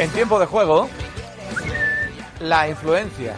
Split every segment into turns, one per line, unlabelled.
En tiempo de juego, la influencia.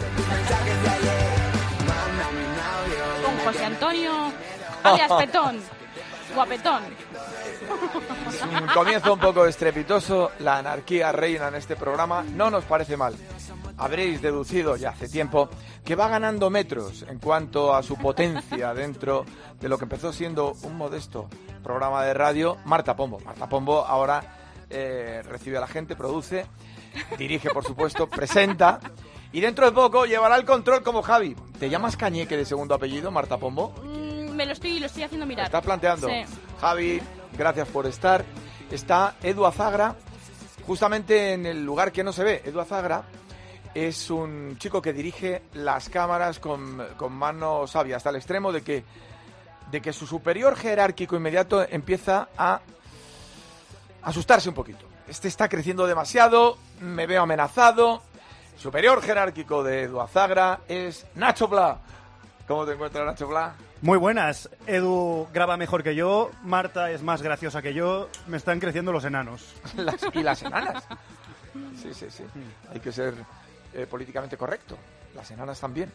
Con José Antonio, alias Petón, guapetón.
Un comienzo un poco estrepitoso, la anarquía reina en este programa, no nos parece mal. Habréis deducido ya hace tiempo que va ganando metros en cuanto a su potencia dentro de lo que empezó siendo un modesto programa de radio. Marta Pombo. Marta Pombo ahora recibe a la gente, produce, dirige, por supuesto, presenta y dentro de poco llevará el control como Javi. ¿Te llamas Cañeque de segundo apellido, Marta Pombo?
Lo estoy haciendo mirar.
¿Estás planteando?
Sí.
Javi, gracias por estar. Está Edu Azagra, justamente en el lugar que no se ve. Edu Azagra es un chico que dirige las cámaras con mano sabia, hasta el extremo de que su superior jerárquico inmediato empieza a asustarse un poquito. Este está creciendo demasiado, me veo amenazado. Superior jerárquico de Edu Azagra es Nacho Pla. ¿Cómo te encuentras, Nacho Pla?
Muy buenas. Edu graba mejor que yo, Marta es más graciosa que yo, me están creciendo los enanos.
Y las enanas. Sí. Hay que ser políticamente correcto. Las enanas también.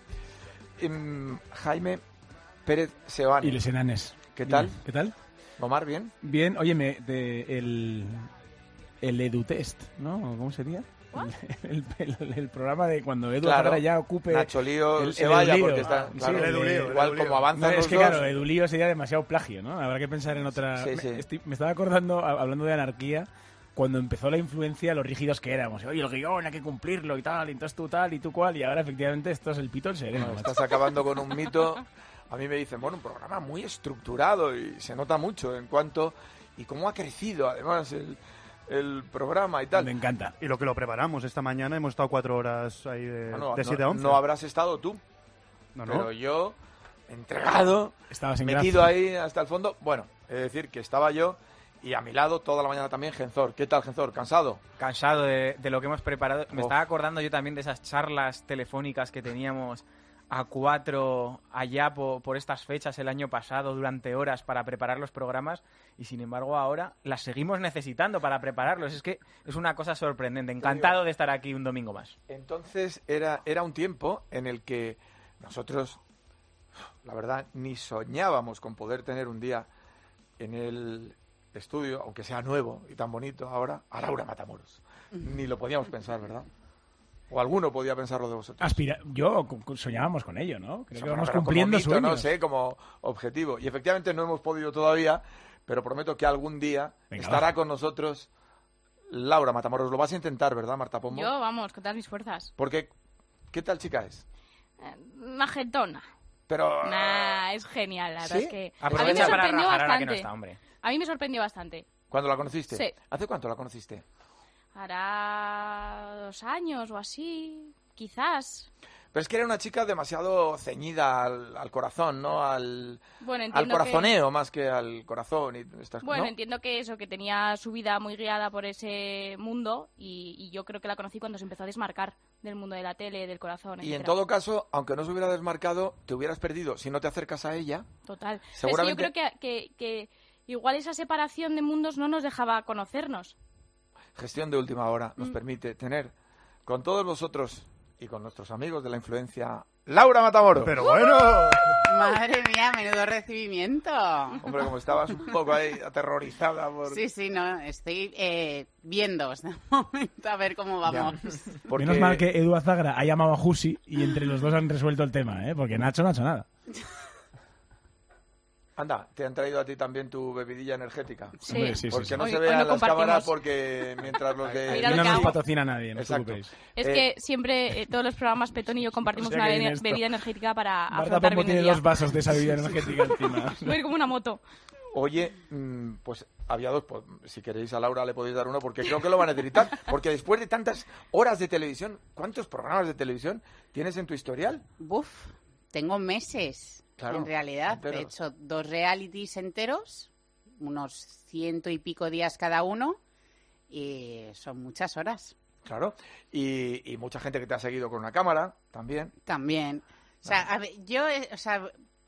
Jaime Pérez Seoane.
Y los enanes.
¿Qué tal?
¿Qué tal?
Omar, ¿bien?
Bien, óyeme, el EduTest, ¿no? ¿Cómo sería? El programa de cuando Edu Azagra ya ocupe...
Nacho Lío se vaya
Edulío.
porque está...
Sí,
Claro,
el
Edulío,
igual
Edulío.
como avanzan
No,
los
es que
dos...
claro, Edulío sería demasiado plagio, ¿no? Habrá que pensar en otra...
Sí.
Me estaba acordando, hablando de anarquía, cuando empezó la influencia, los rígidos que éramos. Oye, el guión hay que cumplirlo y tal, y entonces tú tal y tú cual, y ahora efectivamente esto es el pito en sereno.
Bueno, estás acabando con un mito. A mí me dicen, bueno, un programa muy estructurado y se nota mucho en cuanto... Y cómo ha crecido, además, el programa y tal.
Me encanta.
Y lo que lo preparamos esta mañana, hemos estado 4 horas ahí de 7 a 11.
No habrás estado tú,
No.
pero yo, entregado,
Estabas en
metido
gracia.
ahí hasta el fondo. Bueno, es decir, que estaba yo y a mi lado toda la mañana también Genzor. ¿Qué tal, Genzor? ¿Cansado?
Cansado de lo que hemos preparado. Me
Oh.
estaba acordando yo también de esas charlas telefónicas que teníamos a 4 allá por estas fechas el año pasado durante horas para preparar los programas y sin embargo ahora las seguimos necesitando para prepararlos. Es que es una cosa sorprendente. Encantado de estar aquí un domingo más.
Entonces era un tiempo en el que nosotros, la verdad, ni soñábamos con poder tener un día en el estudio, aunque sea nuevo y tan bonito ahora, a Laura Matamoros. Ni lo podíamos pensar, ¿verdad? O alguno podía pensarlo de vosotros.
Soñábamos con ello, ¿no? Creo que vamos
Pero
cumpliendo
como mito,
sueños.
no sé, como objetivo. Y efectivamente no hemos podido todavía, pero prometo que algún día estará con nosotros Laura Matamoros. Lo vas a intentar, ¿verdad, Marta Pombo?
Yo, vamos, con todas mis fuerzas.
Porque, ¿qué tal chica es?
Majetona.
Pero...
Nah, es genial, la verdad
¿Sí?
es que...
Aprovecha para
sorprendió
rajar ahora que no
bastante.
está, hombre.
A mí me sorprendió bastante.
¿Cuándo la conociste?
Sí.
¿Hace cuánto la conociste?
Hará 2 años o así, quizás.
Pero es que era una chica demasiado ceñida al corazón, ¿no?
Bueno,
Al
entiendo
corazoneo más que al corazón y estas
Bueno,
¿no?
entiendo que eso, que tenía su vida muy guiada por ese mundo y yo creo que la conocí cuando se empezó a desmarcar del mundo de la tele, del corazón,
Y en
etcétera.
todo caso, aunque no se hubiera desmarcado, te hubieras perdido si no te acercas a ella.
Total.
Seguramente-
Es que yo creo que igual esa separación de mundos no nos dejaba conocernos.
Gestión de última hora nos permite tener con todos vosotros y con nuestros amigos de la influencia, Laura Matamoros.
Pero bueno,
Madre mía, menudo recibimiento.
Hombre, como estabas un poco ahí aterrorizada por...
Sí, no, estoy viendo de momento a ver cómo vamos.
Porque...
Menos mal que Edu Azagra ha llamado a Jusi y entre los dos han resuelto el tema, ¿eh? Porque Nacho no ha hecho nada.
Anda, te han traído a ti también tu bebidilla energética.
Sí.
Hombre, sí,
Porque no
Hoy-
se
hoy
vean
no
las
compartimos.
cámaras porque mientras los de...
Mira
Aquí
lo
no
que
nos
hago.
patrocina nadie, no os
Exacto.
preocupéis.
Es que siempre, todos los programas, Petón y yo compartimos
O sea
una
que en esto-
bebida energética para
Marta
afrontar
Pombo
bien
tiene
el día.
2 vasos de esa bebida energética encima.
Voy a ir como una moto.
Oye, pues había 2, pues, si queréis a Laura le podéis dar uno porque creo que lo va a necesitar. Porque después de tantas horas de televisión, ¿cuántos programas de televisión tienes en tu historial?
Buf, tengo meses,
Claro,
en realidad.
enteros.
He hecho 2 realities enteros, unos 100 y pico días cada uno, y son muchas horas
Claro. Y mucha gente que te ha seguido con una cámara también.
también. O sea, a ver, yo,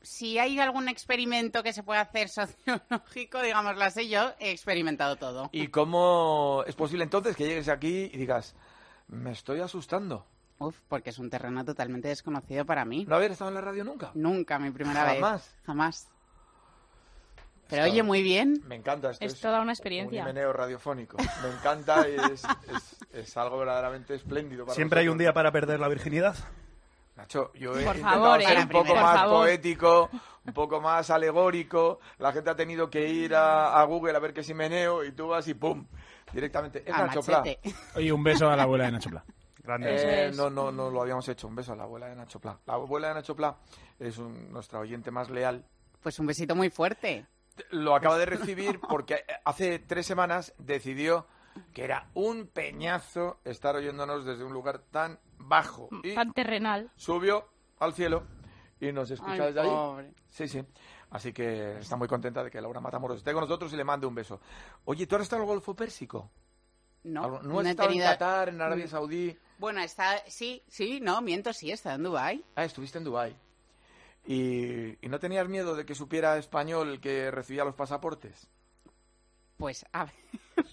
si hay algún experimento que se puede hacer sociológico, digámoslo así, yo he experimentado todo.
¿Y cómo es posible entonces que llegues aquí y digas, me estoy asustando?
Porque es un terreno totalmente desconocido para mí.
¿No haber estado en la radio nunca?
Nunca, mi primera vez.
¿Jamás?
Pero oye, muy bien.
Me encanta esto.
Es toda una experiencia.
Un himeneo radiofónico. Me encanta y es algo verdaderamente espléndido. Para
¿Siempre hay un
nosotros.
día para perder la virginidad?
Nacho, yo he
Por
intentado
favor,
ser un poco
por
más
favor.
poético, un poco más alegórico. La gente ha tenido que ir a Google a ver qué es himeneo y tú vas y ¡pum! Directamente. Es
A
Nacho Pla.
machete.
Oye, un beso a la abuela de Nacho Pla.
Grande.
Eso es.
No lo habíamos hecho. Un beso a la abuela de Nacho Pla. La abuela de Nacho Pla es nuestra oyente más leal.
Pues un besito muy fuerte.
Lo acaba de recibir porque hace 3 semanas decidió que era un peñazo estar oyéndonos desde un lugar tan bajo. Y
Tan terrenal.
subió al cielo y nos escucha
Ay,
desde ahí.
pobre.
Sí. Así que está muy contenta de que Laura Matamoros esté con nosotros y le mande un beso. Oye, ¿tú has estado en el Golfo Pérsico?
No,
¿No has
he
estado
tenido...
en Qatar, en Arabia Saudí?
Bueno, sí, miento, sí, está en Dubái.
Ah, estuviste en Dubái. ¿Y no tenías miedo de que supiera español el que recibía los pasaportes?
Pues, a ver.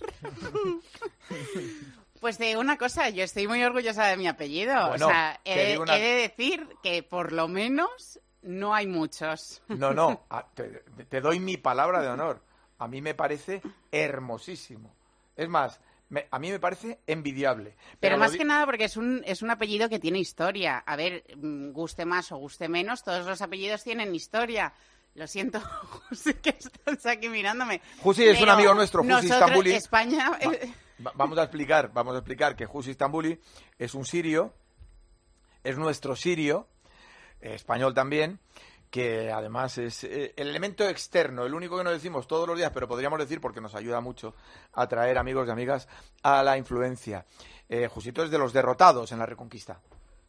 Pues de una cosa, yo estoy muy orgullosa de mi apellido.
Bueno,
o sea,
te digo una-
he de decir que por lo menos no hay muchos.
No, te doy mi palabra de honor. A mí me parece hermosísimo. Es más, a mí me parece envidiable.
Pero
lo
más
di-
que nada porque es un apellido que tiene historia. A ver, guste más o guste menos, todos los apellidos tienen historia. Lo siento, José, que estás aquí mirándome.
Jusi es un
Pero
amigo nuestro, Jusi
nosotros,
Istambuli.
España...
Vamos a explicar que Jusi Istambuli es un sirio, es nuestro sirio, español también, que además es el elemento externo, el único que no decimos todos los días, pero podríamos decir porque nos ayuda mucho a traer amigos y amigas a la influencia. Jusito es de los derrotados en la Reconquista.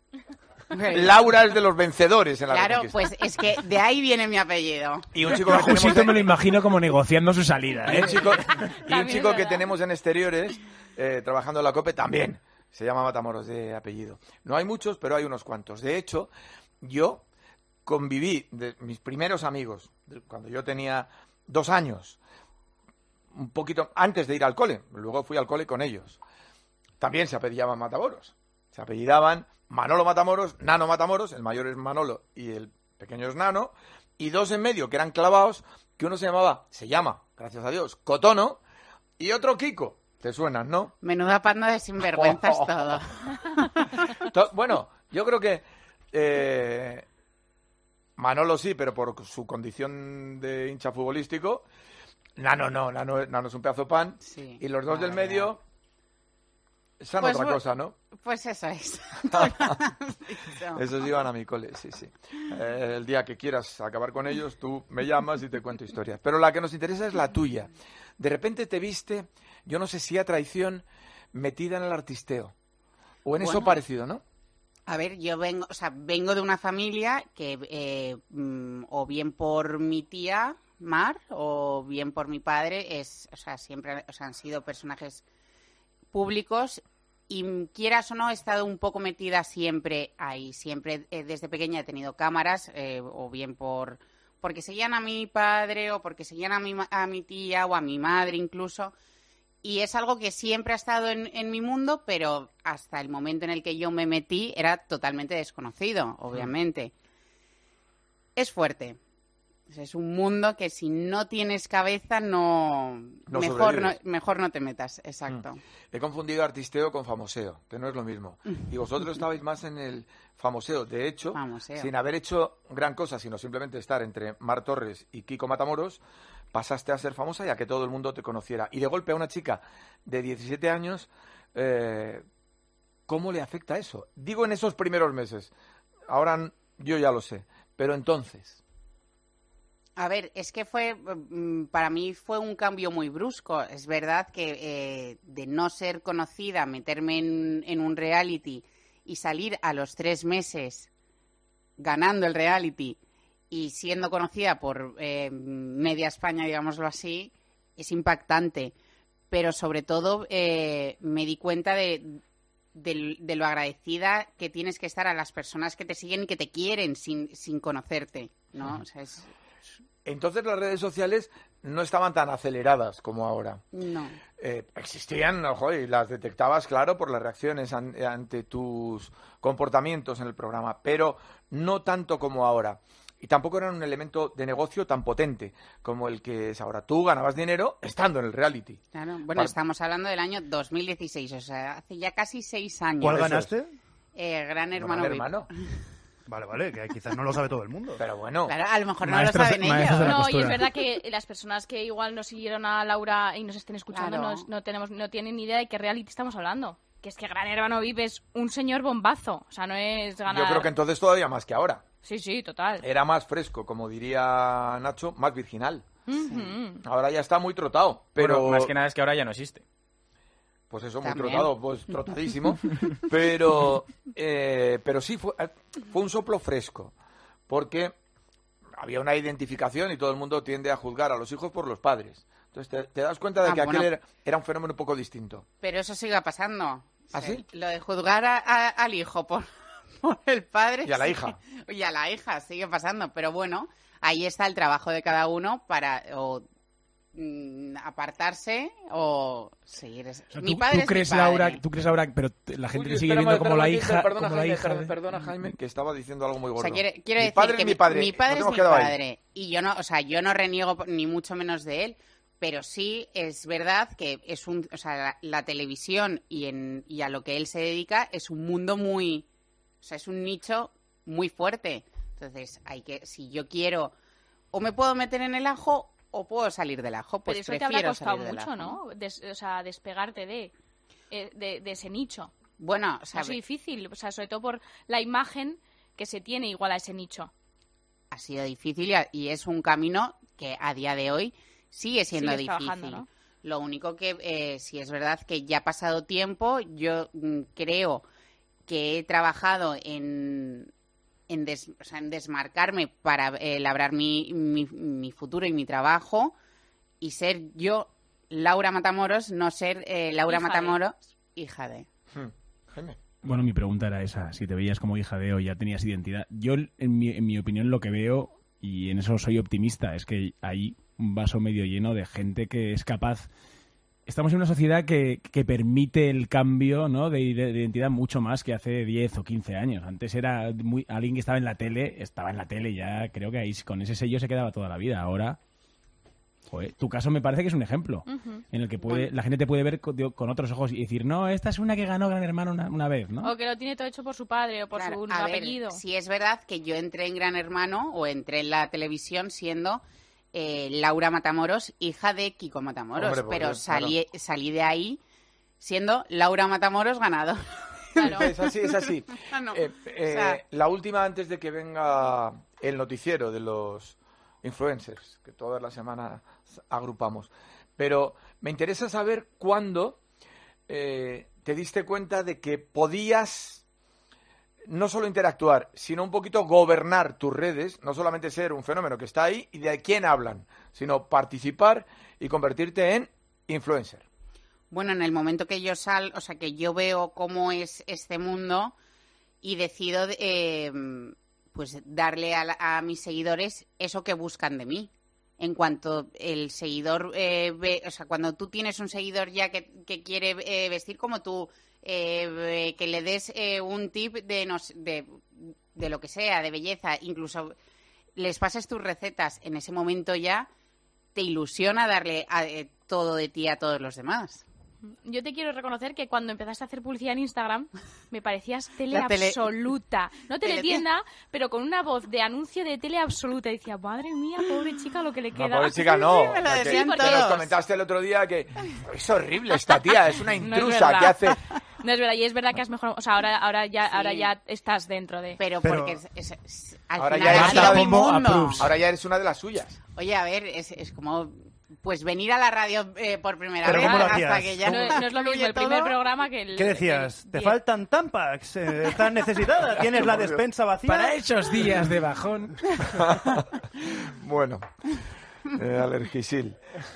Laura es de los vencedores en la
Claro,
Reconquista.
pues es que de ahí viene mi apellido.
Y un chico
Yo
que
a
tenemos
Jusito
en-
me lo imagino como negociando su salida,
Y
¿eh?
un chico,
También es
que
verdad.
tenemos en exteriores, trabajando en la COPE, también se llama Matamoros de apellido. No hay muchos, pero hay unos cuantos. De hecho, yo conviví de mis primeros amigos, cuando yo tenía 2 años, un poquito antes de ir al cole. Luego fui al cole con ellos. También se apellidaban Matamoros. Se apellidaban Manolo Matamoros, Nano Matamoros, el mayor es Manolo y el pequeño es Nano, y 2 en medio que eran clavados, que uno se llama, gracias a Dios, Cotono, y otro Kiko. ¿Te suenan, no?
Menuda panda de sinvergüenzas todo.
Bueno, yo creo que Manolo sí, pero por su condición de hincha futbolístico. Nano no, Nano es un pedazo de pan.
Sí,
Y los 2
la
del
verdad.
medio son
Pues
otra
bu-
cosa, ¿no?
Pues eso es.
Esos iban a mi cole, sí. El día que quieras acabar con ellos, tú me llamas y te cuento historias. Pero la que nos interesa es la tuya. De repente te viste, yo no sé si a traición, metida en el artisteo. O en eso
Bueno.
parecido, ¿no?
A ver, yo vengo de una familia que o bien por mi tía Mar o bien por mi padre siempre han sido personajes públicos y quieras o no he estado un poco metida siempre ahí, siempre desde pequeña he tenido cámaras o bien porque seguían a mi padre o porque seguían a mi tía o a mi madre incluso. Y es algo que siempre ha estado en mi mundo, pero hasta el momento en el que yo me metí era totalmente desconocido, obviamente. Es fuerte. Es un mundo que si no tienes cabeza
No sobrevives.
mejor no te metas, exacto.
He confundido artisteo con famoseo, que no es lo mismo. Y vosotros estabais más en el famoseo. De hecho,
Famoseo.
sin haber hecho gran cosa, sino simplemente estar entre Mar Torres y Kiko Matamoros, pasaste a ser famosa y a que todo el mundo te conociera. Y de golpe a una chica de 17 años, ¿cómo le afecta eso? Digo en esos primeros meses. Ahora yo ya lo sé. Pero entonces...
A ver, es que para mí fue un cambio muy brusco. Es verdad que de no ser conocida, meterme en un reality y salir a los 3 meses ganando el reality y siendo conocida por media España, digámoslo así, es impactante. Pero sobre todo me di cuenta de lo agradecida que tienes que estar a las personas que te siguen y que te quieren sin conocerte. ¿no? O sea,
Entonces las redes sociales no estaban tan aceleradas como ahora.
no.
Existían, ojo, y las detectabas, claro, por las reacciones ante tus comportamientos en el programa, pero no tanto como ahora. Y tampoco eran un elemento de negocio tan potente como el que es ahora. Tú ganabas dinero estando en el reality.
Claro. Bueno, estamos hablando del año 2016, o sea, hace ya casi 6 años.
¿Cuál
Eso
ganaste?
Gran Hermano
Gran
VIP.
Hermano.
Vale, que quizás no lo sabe todo el mundo.
Pero bueno,
Claro, a lo mejor no
Maestros-
lo saben
maestros de
ellos.
la
No, y
costura.
es verdad que las personas que igual no siguieron a Laura y nos estén escuchando
Claro.
no tienen ni idea de qué reality estamos hablando. Que es que Gran Hermano VIP es un señor bombazo. O sea, no es ganar...
yo creo que entonces todavía más que ahora.
Sí, total.
Era más fresco, como diría Nacho, más virginal.
Ujú.
Ahora ya está muy trotado, pero...
Bueno, más que nada es que ahora ya no existe.
Pues eso, muy
También.
trotado, pues trotadísimo. pero sí, fue un soplo fresco. Porque había una identificación y todo el mundo tiende a juzgar a los hijos por los padres. Entonces te das cuenta de que
bueno.
aquel era un fenómeno un poco distinto.
Pero eso sigue pasando.
¿Ah, sí?
Lo de juzgar al hijo por el padre.
Y a la
sí.
hija.
Y a la hija sigue pasando. Pero bueno, ahí está el trabajo de cada uno para apartarse o seguir.
O sea,
Mi
¿tú,
padre
tú
es mi
crees,
padre.
Laura, pero la gente
Uy,
te sigue
espera,
viendo como la
espera,
hija,
perdona,
como la
Jaime,
hija de...
perdona, Jaime, que estaba diciendo algo muy
O
gordo.
sea, quiero
Mi
decir
padre
que
es mi padre.
mi padre
Nos
es
hemos
mi
quedado ahí.
padre. Y yo no, o sea, yo no reniego ni mucho menos de él, pero sí es verdad que es o sea, la televisión y a lo que él se dedica es un mundo muy, o sea, es un nicho muy fuerte. Entonces, si yo quiero, o me puedo meter en el ajo o puedo salir del ajo, pues
Pero eso te
prefiero
habrá costado
salir del
mucho,
ajo.
¿no? O sea, despegarte de ese nicho.
Bueno, o
Ha
sea,
sido difícil, o sea, sobre todo por la imagen que se tiene igual a ese nicho.
ha sido difícil y es un camino que a día de hoy sigue siendo
Sigues
difícil.
trabajando, ¿no?
Lo único que sí es verdad que ya ha pasado tiempo, yo creo que he trabajado en desmarcarme para labrar mi futuro y mi trabajo y ser yo Laura Matamoros, no ser Laura
Hija de.
Matamoros, hija de.
Jaime.
Bueno, mi pregunta era esa, si te veías como hija de o ya tenías identidad. Yo, en mi opinión, lo que veo, y en eso soy optimista, es que hay un vaso medio lleno de gente que es capaz... Estamos en una sociedad que permite el cambio, ¿no?, de identidad mucho más que hace 10 o 15 años. Antes era alguien que estaba en la tele, ya creo que ahí con ese sello se quedaba toda la vida. Ahora... Joder, tu caso me parece que es un ejemplo en el que la gente te puede ver con otros ojos y decir, no, esta es una que ganó Gran Hermano una vez, ¿no?
O que lo tiene todo hecho por su padre o por
Claro,
su
a ver,
apellido.
sí es verdad que yo entré en Gran Hermano o entré en la televisión siendo Laura Matamoros, hija de Kiko Matamoros,
Hombre, por
pero
Dios, claro.
salí de ahí siendo Laura Matamoros ganador.
Claro.
Es así, es así.
Ah, no.
La última antes de que venga el noticiero de los influencers, que todas las semanas agrupamos. Pero me interesa saber cuándo te diste cuenta de que podías no solo interactuar, sino un poquito gobernar tus redes, no solamente ser un fenómeno que está ahí y de quién hablan, sino participar y convertirte en influencer.
Bueno, en el momento que yo que yo veo cómo es este mundo y decido pues darle a mis seguidores eso que buscan de mí. En cuanto el seguidor ve, o sea, cuando tú tienes un seguidor ya que quiere vestir como tú, que le des un tip de lo que sea, de belleza, incluso les pases tus recetas, en ese momento ya te ilusiona darle todo de ti a todos los demás.
Yo te quiero reconocer que cuando empezaste a hacer publicidad en Instagram me parecías tele
La tele-
absoluta. No teletienda, pero con una voz de anuncio de tele absoluta. Y decía, madre mía, pobre chica, lo que le queda.
No, pobre chica, no.
Sí, me lo
Que-
decían
que
todos.
nos comentaste el otro día que es horrible esta tía, es una
No es
intrusa
verdad.
que hace...
No es verdad, y es verdad que has mejorado. O sea, ahora ya estás dentro de...
Pero
Pero-
porque al
Ahora
final
ya
ha
está
sido mi
como
mundo.
approves.
Ahora ya eres una de las suyas.
Oye, a ver, es como pues venir a la radio por primera
¿Pero
vez
cómo lo
hasta
hacías?
que ya
No es lo mismo el
todo.
primer programa que el...
¿Qué decías?
el
¿Te
10.
faltan Tampax? ¿Estás necesitada? ¿Tienes la despensa vacía?
Para esos días de bajón.
Bueno, Alergisil.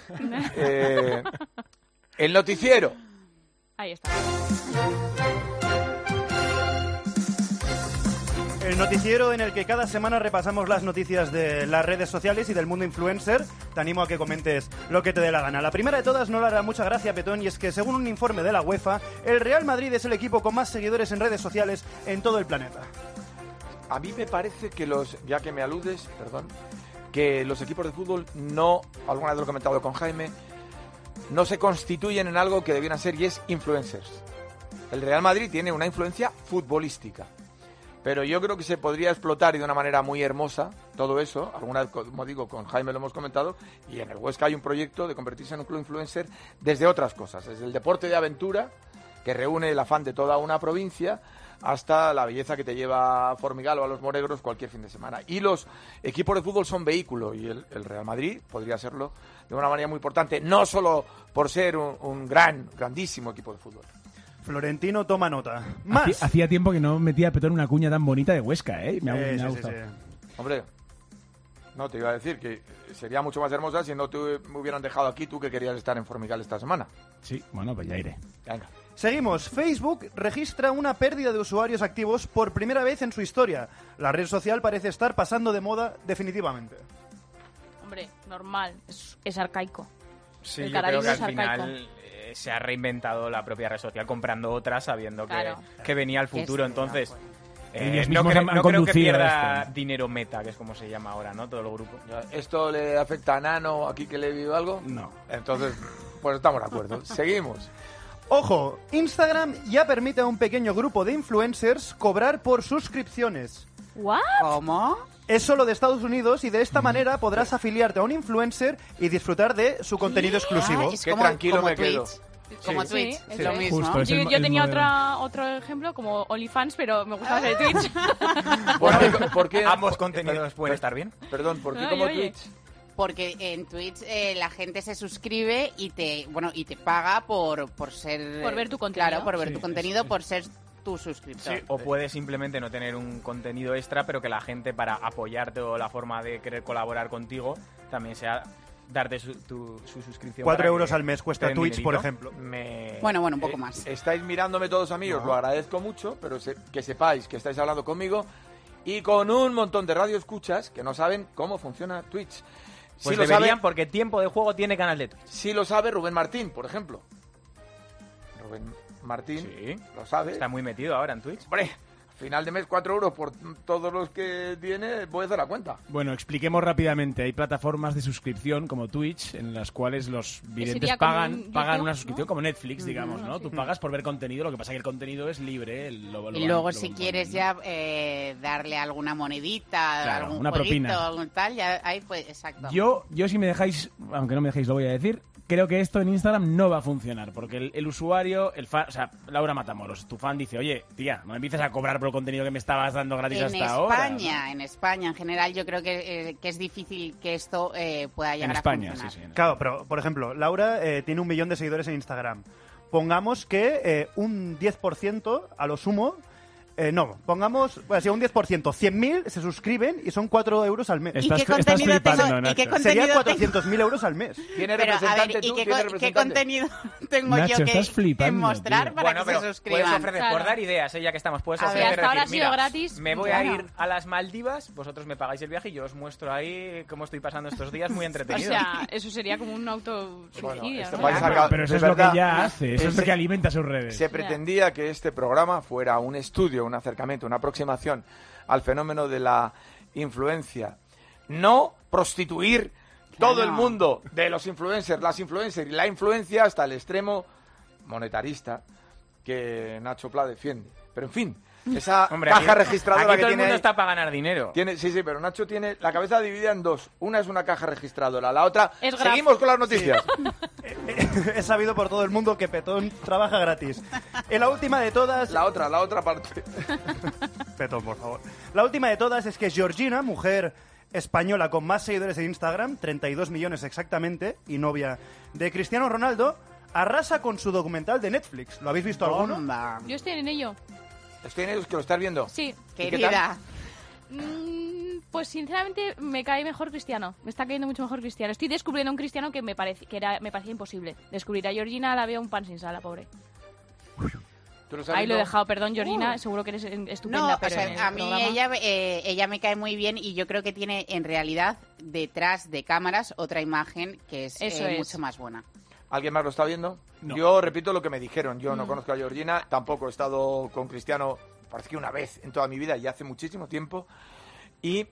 El noticiero.
Ahí está.
El noticiero en el que cada semana repasamos las noticias de las redes sociales y del mundo influencer. Te animo a que comentes lo que te dé la gana. La primera de todas no le hará mucha gracia, Petón, y es que según un informe de la UEFA, el Real Madrid es el equipo con más seguidores en redes sociales en todo el planeta.
A mí me parece que ya que me aludes, perdón, que los equipos de fútbol no, alguna vez lo he comentado con Jaime, no se constituyen en algo que debieran ser, y es influencers. El Real Madrid tiene una influencia futbolística. Pero yo creo que se podría explotar y de una manera muy hermosa todo eso. Alguna vez, como digo, con Jaime lo hemos comentado. Y en el Huesca hay un proyecto de convertirse en un club influencer desde otras cosas. Desde el deporte de aventura, que reúne el afán de toda una provincia, hasta la belleza que te lleva a Formigal o a los Moregros cualquier fin de semana. Y los equipos de fútbol son vehículo. Y el Real Madrid podría serlo de una manera muy importante. No solo por ser un grandísimo equipo de fútbol.
Florentino toma nota. Más.
Hacía tiempo que no metía a Petón una cuña tan bonita de Huesca, ¿eh? Me ha gustado.
Sí.
Hombre, no, te iba a decir que sería mucho más hermosa si no me hubieran dejado aquí, tú que querías estar en Formigal esta semana.
Sí, bueno, pues ya iré.
Venga.
Seguimos. Facebook registra una pérdida de usuarios activos por primera vez en su historia. La red social parece estar pasando de moda definitivamente.
Hombre, normal, es arcaico.
Sí,
El
yo creo que
caraíso
al
es arcaico.
final se ha reinventado la propia red social comprando otras sabiendo
Claro.
que venía el futuro.
Este,
Entonces,
no, pues.
Ellos
no,
mismos han
creo que
conducido
pierda
esto.
dinero Meta, que es como se llama ahora, ¿no? Todo el grupo.
¿Esto le afecta a Nano aquí que le he vivido algo?
No.
Entonces, pues estamos de acuerdo. Seguimos.
Ojo, Instagram ya permite a un pequeño grupo de influencers cobrar por suscripciones.
¿What?
¿Cómo?
Es solo de Estados Unidos y de esta manera podrás afiliarte a un influencer y disfrutar de su contenido exclusivo.
Es
Qué
como,
tranquilo
como
me quedo.
Twitch. Como
Sí,
Twitch,
sí,
es
sí.
lo mismo.
Justo, es
Yo,
el-
yo
el
tenía
modelo.
otro ejemplo, como OnlyFans, pero me gusta más el Twitch.
¿Por qué?
Ambos contenidos pueden estar bien.
Perdón, ¿por qué
Ay,
como
oye.
Twitch?
Porque en Twitch la gente se suscribe y te paga por ser...
Por ver tu contenido.
Claro, por ver
Sí,
tu contenido, por ser tu suscriptor.
O puedes simplemente no tener un contenido extra, pero que la gente, para apoyarte o la forma de querer colaborar contigo, también sea darte su suscripción.
4
para
euros
que
al mes
te
cuesta
den
Twitch, por
dinerito.
ejemplo.
Bueno, un poco más.
Estáis mirándome todos a mí, os lo agradezco mucho, pero que sepáis que estáis hablando conmigo y con un montón de radioescuchas que no saben cómo funciona Twitch.
Pues
Sí lo
deberían,
sabe,
porque Tiempo de Juego tiene canal de Twitch.
sí lo sabe Rubén Martín, por ejemplo. Rubén Martín
Sí.
lo sabe.
Está muy metido ahora en Twitch.
Hombre, final de mes 4 euros por todos los que tiene, voy a hacer la cuenta.
Bueno, expliquemos rápidamente. Hay plataformas de suscripción como Twitch en las cuales los videntes
sería como
pagan,
un
pagan
YouTube,
una suscripción,
¿no?
como Netflix, digamos, ¿no?
sí.
Tú pagas por ver contenido, lo que pasa es que el contenido es libre.
Y luego si quieres ya darle alguna monedita,
Claro,
algún
una
jueguito,
propina.
algún tal, ya ahí pues exacto.
Yo si me dejáis, aunque no me dejéis lo voy a decir, creo que esto en Instagram no va a funcionar, porque el usuario, el fan, o sea, Laura Matamoros, tu fan dice, oye, tía, no me empieces a cobrar por el contenido que me estabas dando gratis
en
hasta ahora.
España, en España en general, yo creo que es difícil que esto pueda
En
llegar
España,
a funcionar.
sí.
Claro, pero por ejemplo, Laura tiene 1 millón de seguidores en Instagram. Pongamos que un 10% a lo sumo... pongamos, pues, si un 10%, 100.000 se suscriben y son 4 euros al mes.
¿Y
Estás
qué contenido
flipando,
tengo? ¿Y qué
Nacho.
Sería
contenido tengo?
400.000 euros al mes.
¿Tiene
Pero, a
representante
ver, ¿y
tú?
qué,
¿Tienes
qué
representante?
contenido tengo
Nacho,
yo que
estás flipando,
mostrar
tío.
para
Bueno,
que
pero
se
puedes
suscriban?
ofrecer,
Claro.
por dar ideas, ya que estamos, puedes
A ver,
ofrecer,
hasta ahora ha
decir,
sido
mira,
gratis.
me voy a
Claro.
ir a las Maldivas, vosotros me pagáis el viaje y yo os muestro ahí cómo estoy pasando estos días muy
O
entretenido.
sea, eso sería como un autosuicidio,
Bueno, este
¿no?
país
Claro.
acaba-
Pero eso es
verdad,
lo que ya hace, eso es lo
ese-
que alimenta sus redes.
Se pretendía que este programa fuera un estudio, un acercamiento, una aproximación al fenómeno de la influencia. No prostituir todo
Claro.
el mundo de los influencers, las influencers y la influencia hasta el extremo monetarista que Nacho Pla defiende. Pero en fin, esa
Hombre,
caja
aquí-
registradora
aquí
que
todo el
tiene
mundo
ahí-
está para ganar dinero.
Sí, pero Nacho tiene la cabeza dividida en dos. Una es una caja registradora, la otra...
Es graf.
Seguimos con las noticias.
He sabido por todo el mundo que Petón trabaja gratis. En la última de todas...
La otra parte.
Petón, por favor. La última de todas es que Georgina, mujer española con más seguidores en Instagram, 32 millones exactamente, y novia de Cristiano Ronaldo, arrasa con su documental de Netflix. ¿Lo habéis visto alguno?
Bomba.
Yo estoy en ello.
Estoy en ellos que lo estás viendo.
Sí.
qué
Querida.
Pues sinceramente me cae mejor Cristiano. Me está cayendo mucho mejor Cristiano. Estoy descubriendo un Cristiano que me parecía imposible. Descubrir a Georgina la veo un pan sin sal, la pobre.
¿Tú lo estás
Ahí lo he
viendo?
dejado, perdón, Georgina, seguro que eres estupenda,
No, o
pero en el
sea, a mí
programa-
ella me cae muy bien y yo creo que tiene en realidad detrás de cámaras otra imagen que es,
Eso es.
mucho más buena.
¿Alguien más lo está viendo?
No.
Yo repito lo que me dijeron. Yo no conozco a Georgina, tampoco he estado con Cristiano, parece que una vez en toda mi vida y hace muchísimo tiempo. Y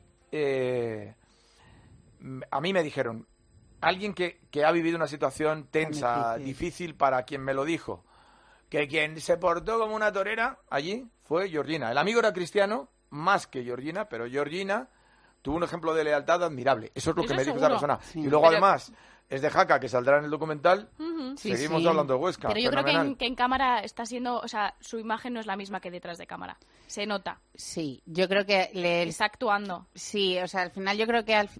a mí me dijeron, alguien que ha vivido una situación tensa, difícil para quien me lo dijo, que quien se portó como una torera allí fue Georgina. El amigo era Cristiano, más que Georgina, pero Georgina tuvo un ejemplo de lealtad admirable. Eso es lo que
Eso
me dijo
seguro.
esa persona.
Sí.
Y luego,
Pero-
además, es de Jaca, que saldrá en el documental.
Ujú.
Sí,
Seguimos
sí.
hablando de Huesca.
Pero yo creo
fenomenal.
que en cámara está siendo, o sea, su imagen no es la misma que detrás de cámara. Se nota.
Sí, yo creo que
Está actuando.
sí, o sea, al final yo creo que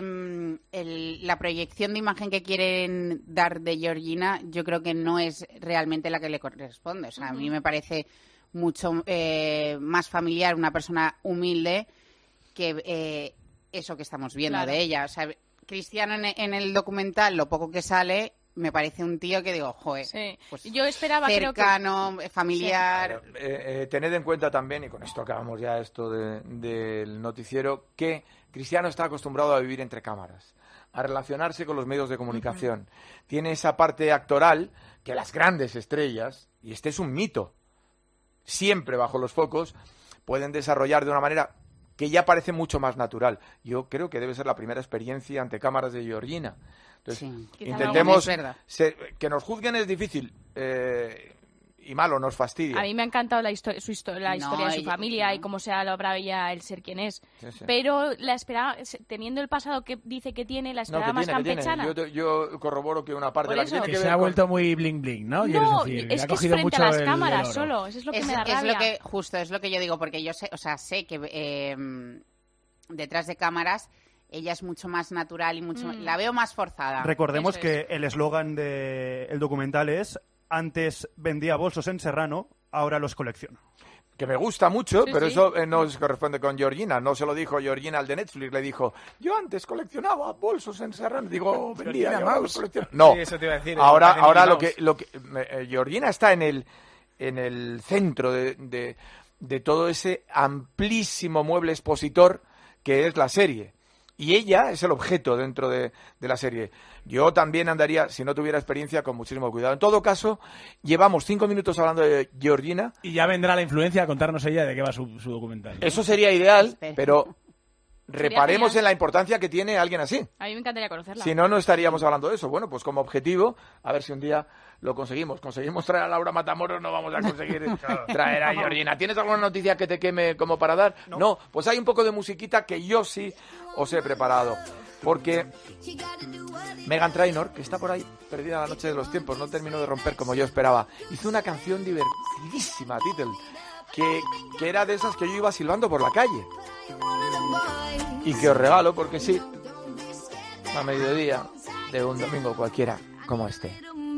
la proyección de imagen que quieren dar de Georgina, yo creo que no es realmente la que le corresponde. O sea, a mí me parece mucho más familiar, una persona humilde, que eso que estamos viendo
Claro.
de ella. O sea, Cristiano en el documental, lo poco que sale, me parece un tío que digo, joder,
Sí.
pues
Yo esperaba, creo que...
cercano, familiar.
Tened en cuenta también, y con esto acabamos ya esto del noticiero, que Cristiano está acostumbrado a vivir entre cámaras, a relacionarse con los medios de comunicación. Tiene esa parte actoral que las grandes estrellas, y este es un mito, siempre bajo los focos, pueden desarrollar de una manera que ya parece mucho más natural. Yo creo que debe ser la primera experiencia ante cámaras de Georgina. Entonces,
Sí.
Quizá
intentemos...
Es verdad.
que nos juzguen es difícil y malo, nos fastidia.
A mí me ha encantado la historia de su
ella-
familia
no.
y cómo se ha logrado ella el ser quien es.
Sí, sí.
Pero la esperaba, teniendo el pasado que dice que tiene, la
No,
esperaba
que
más
tiene, que tiene.
campechana.
Yo corroboro que una parte
Por
de la
eso.
que tiene
Que
que
se
ver
ha
con-
vuelto muy bling bling, ¿no? Quiero
No,
decir, le
es
ha
que es
cogido
frente
mucho
a las
el
cámaras
oro.
solo. Eso es lo que me da
Es
rabia.
lo que, justo, es lo que yo digo, porque yo sé, o sea, sé que detrás de cámaras ella es mucho más natural y mucho la veo más forzada.
Recordemos
Eso
que el eslogan del documental es: antes vendía bolsos en Serrano, ahora los colecciono.
que me gusta mucho,
Sí,
pero
sí.
eso no se corresponde con Georgina. No se lo dijo Georgina al de Netflix. Le dijo, yo antes coleccionaba bolsos en Serrano. Digo, vendía,
Georgina
y ahora los
Mouse.
colecciono. No,
Sí, eso te iba a decir.
ahora
parece Mickey
lo
Mouse.
que Georgina está en el centro de todo ese amplísimo mueble expositor que es la serie. Y ella es el objeto dentro de la serie. Yo también andaría, si no tuviera experiencia, con muchísimo cuidado. En todo caso, llevamos 5 minutos hablando de Georgina.
Y ya vendrá la influencia a contarnos ella de qué va su documental. ¿no?
Eso sería ideal,
Espera.
pero reparemos
genial.
en la importancia que tiene alguien así.
A mí me encantaría conocerla.
Si no, no estaríamos hablando de eso. Bueno, pues como objetivo, a ver si un día lo conseguimos. Conseguimos traer a Laura Matamoros, no vamos a conseguir traer a Georgina. ¿Tienes alguna noticia que te queme como para dar? No, pues hay un poco de musiquita que yo sí os he preparado. Porque Meghan Trainor, que está por ahí perdida la noche de los tiempos, no terminó de romper como yo esperaba, hizo una canción divertidísima, Title, que era de esas que yo iba silbando por la calle. Y que os regalo porque sí, a mediodía de un domingo cualquiera como este.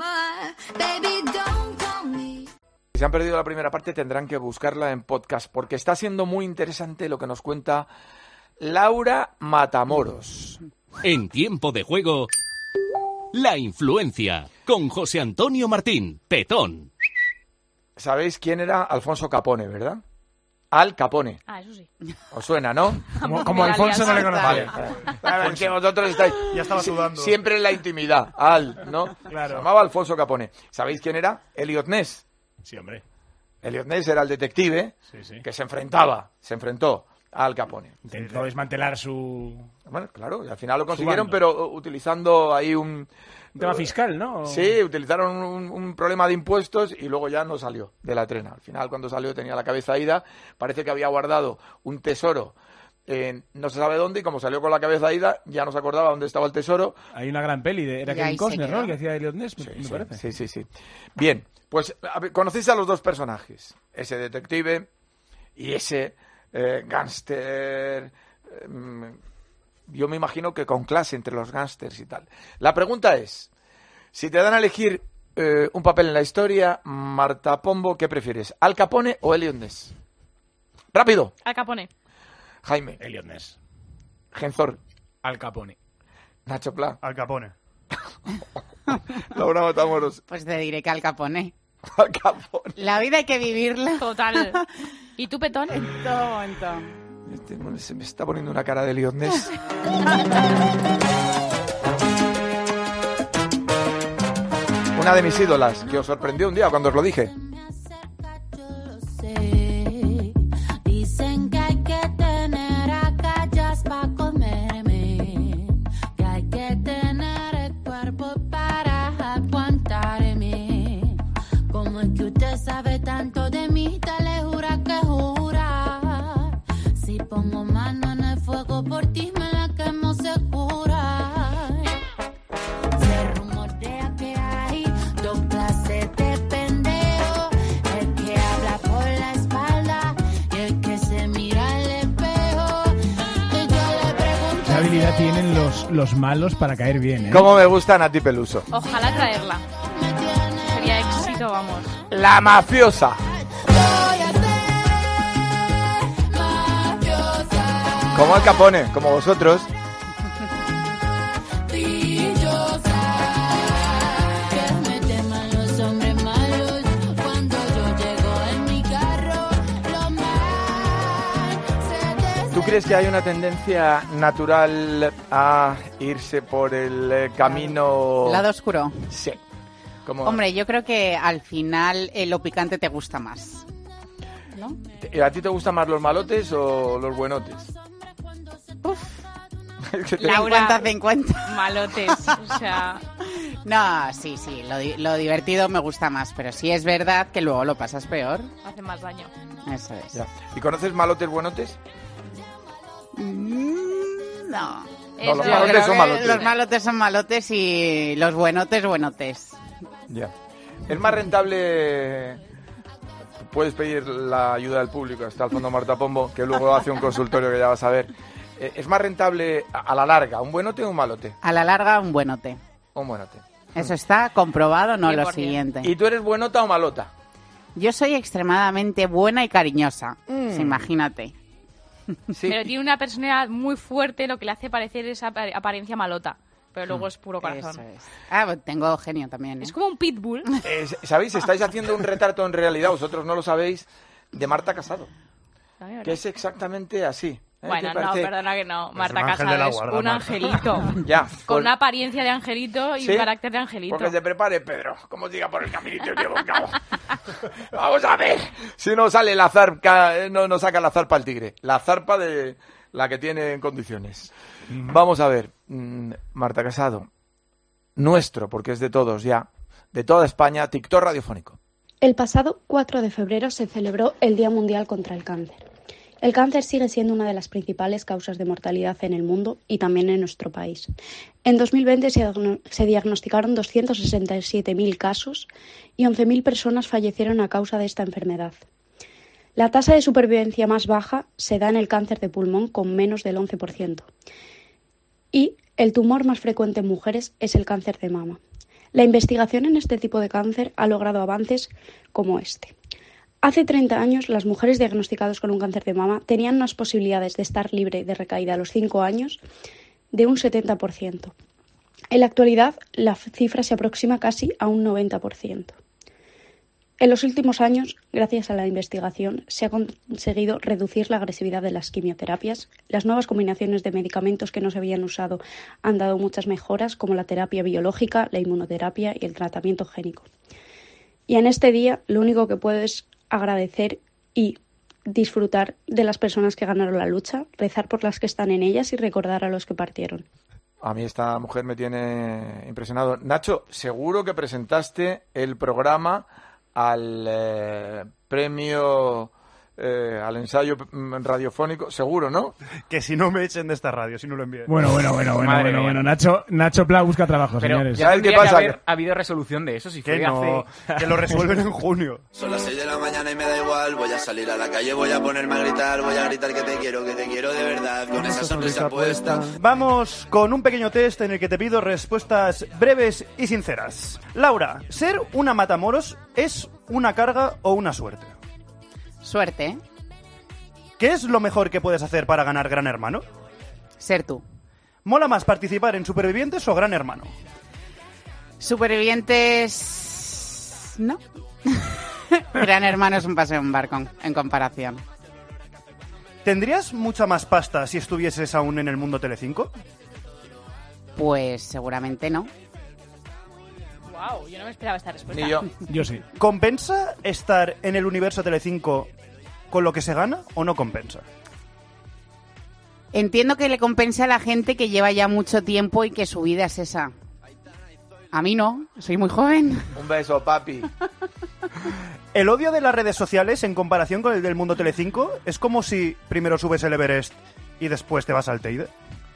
Si se han perdido la primera parte tendrán que buscarla en podcast porque está siendo muy interesante lo que nos cuenta Laura Matamoros.
En Tiempo de Juego, La Influencia, con José Antonio Martín, Petón.
¿Sabéis quién era Alfonso Capone, verdad? Al Capone.
Ah, eso sí.
¿Os suena, no?
Como Alfonso no le
Vale.
conocía.
Vale, es que vosotros estáis
Ya estaba sudando.
siempre en la intimidad. Al, ¿no?
Claro.
Se llamaba Alfonso Capone. ¿Sabéis quién era? Elliot Ness.
Sí, hombre.
Elliot Ness era el detective
Sí, sí.
que se enfrentó a Al Capone.
Intentó desmantelar su...
Bueno, claro, y al final lo consiguieron,
bando.
pero utilizando ahí un
tema fiscal, ¿no?
Sí, utilizaron un problema de impuestos y luego ya no salió de la trena. Al final, cuando salió, tenía la cabeza ida. Parece que había guardado un tesoro en no se sabe dónde y como salió con la cabeza ida, ya no se acordaba dónde estaba el tesoro.
Hay una gran peli, era
Y
Kevin
ahí se
Costner, ¿no?
quedó.
El que hacía Elliot Ness, me
Sí,
parece.
sí. Bien, pues a ver, conocéis a los dos personajes. Ese detective y ese gángster. Yo me imagino que con clase entre los gángsters y tal. La pregunta es, si te dan a elegir un papel en la historia, Marta Pombo, ¿qué prefieres? ¿Al Capone o Elliot Ness? ¡Rápido!
Al Capone.
Jaime,
Elliot Ness.
Genzor,
Al Capone.
Nacho Pla,
Al Capone.
Laura Matamoros.
Pues te diré que Al Capone.
Al Capone.
La vida hay que vivirla.
Total. ¿Y tú, Petón?
En todo momento.
Se me está poniendo una cara de liondés. Una de mis ídolas, que os sorprendió un día cuando os lo dije.
Dicen que hay que tener agallas para comerme, que hay que tener el cuerpo para aguantarme. ¿Cómo es que usted sabe tanto de mí? Dale, jura que jura. Si pongo mano en el fuego por ti, me la quemo segura. Se rumorea que hay dos clases de pendejo: el que habla por la espalda y el que se mira al espejo. Y yo le pregunto:
¿Qué habilidad tienen los malos para caer bien, eh?
¿Cómo me gusta Nati Peluso?
Ojalá traerla. Sería éxito, vamos.
La mafiosa.
voy a ser mafiosa,
Como Al Capone, como vosotros.
brillosa, que me teman los hombres malos. Cuando yo llego en mi carro, lo mal se
¿Tú crees que hay una tendencia natural a irse por el camino?
Lado oscuro.
Sí. Como...
Hombre, yo creo que al final lo picante te gusta más. ¿No?
¿A ti te gustan más los malotes o los buenotes? Es que te-
Laura.
50-50.
Malotes, o sea...
No, sí, lo divertido me gusta más, pero sí es verdad que luego lo pasas peor.
Hace más daño.
Eso es.
Ya. ¿Y conoces malotes buenotes?
No.
No, los
Eso,
malotes
Creo
son
que
malotes.
Los malotes son malotes y los buenotes.
Ya. Es más rentable... Puedes pedir la ayuda del público, está al fondo Marta Pombo, que luego hace un consultorio que ya vas a ver. ¿Es más rentable a la larga un buenote o un malote?
A la larga, un buenote.
Un buenote.
Eso está comprobado, no lo
100%.
siguiente.
¿Y tú eres buenota o malota?
Yo soy extremadamente buena y cariñosa. Pues imagínate.
Sí.
Pero tiene una personalidad muy fuerte, lo que le hace parecer esa apariencia malota. Pero luego es puro corazón.
Eso es. Ah, pues tengo genio también, ¿eh?
Es como un pitbull.
¿Sabéis? Estáis haciendo un retrato en realidad, vosotros no lo sabéis, de Marta Casado. Que es exactamente así.
Bueno,
¿Qué
no,
parece?
perdona que no.
Es
Marta
un ángel de la
Casado es
guarda,
un
Marta.
angelito.
Ya.
Con una apariencia de angelito y
¿Sí?
un carácter de angelito.
Porque se prepare Pedro, como diga por el caminito equivocado. Vamos a ver. Si no sale la zarpa, no saca la zarpa al tigre. La zarpa de la que tiene en condiciones. Vamos a ver. Marta Casado. Nuestro, porque es de todos ya. De toda España, TikTok radiofónico.
El pasado 4 de febrero se celebró el Día Mundial contra el Cáncer. El cáncer sigue siendo una de las principales causas de mortalidad en el mundo y también en nuestro país. En 2020 se diagnosticaron 267.000 casos y 11.000 personas fallecieron a causa de esta enfermedad. La tasa de supervivencia más baja se da en el cáncer de pulmón, con menos del 11%. Y el tumor más frecuente en mujeres es el cáncer de mama. La investigación en este tipo de cáncer ha logrado avances como este. Hace 30 años, las mujeres diagnosticadas con un cáncer de mama tenían unas posibilidades de estar libre de recaída a los 5 años de un 70%. En la actualidad, la cifra se aproxima casi a un 90%. En los últimos años, gracias a la investigación, se ha conseguido reducir la agresividad de las quimioterapias. Las nuevas combinaciones de medicamentos que no se habían usado han dado muchas mejoras, como la terapia biológica, la inmunoterapia y el tratamiento génico. Y en este día, lo único que puedo es agradecer y disfrutar de las personas que ganaron la lucha, rezar por las que están en ellas y recordar a los que partieron.
A mí esta mujer me tiene impresionado. Nacho, seguro que presentaste el programa al premio, al ensayo radiofónico, seguro, ¿no?
Que si no me echen de esta radio, si no lo envíen.
Bueno.
Madre mía.
Nacho Pla busca trabajo,
Pero
señores.
ya
¿Sabes qué
tendría que
pasa?
haber habido resolución de eso si
Que
fue
no,
hace...
que lo resuelven en junio.
Son las 6 de la mañana y me da igual. Voy a salir a la calle, voy a ponerme a gritar. Voy a gritar que te quiero de verdad. Con esa sonrisa puesta.
Vamos con un pequeño test en el que te pido respuestas breves y sinceras. Laura, ¿ser una matamoros es una carga o una suerte?
Suerte, ¿eh?
¿Qué es lo mejor que puedes hacer para ganar Gran Hermano?
Ser tú.
¿Mola más participar en Supervivientes o Gran Hermano?
Supervivientes... Pues no. Gran Hermano es un paseo en barco en comparación.
¿Tendrías mucha más pasta si estuvieses aún en el mundo Telecinco?
Pues seguramente no.
Wow, yo no me esperaba esta respuesta.
Ni yo.
Yo sí.
¿Compensa estar en el universo Telecinco con lo que se gana o no compensa?
Entiendo que le compensa a la gente que lleva ya mucho tiempo y que su vida es esa. A mí no, soy muy joven.
Un beso, papi.
El odio de las redes sociales en comparación con el del mundo Telecinco es como si primero subes el Everest y después te vas al Teide.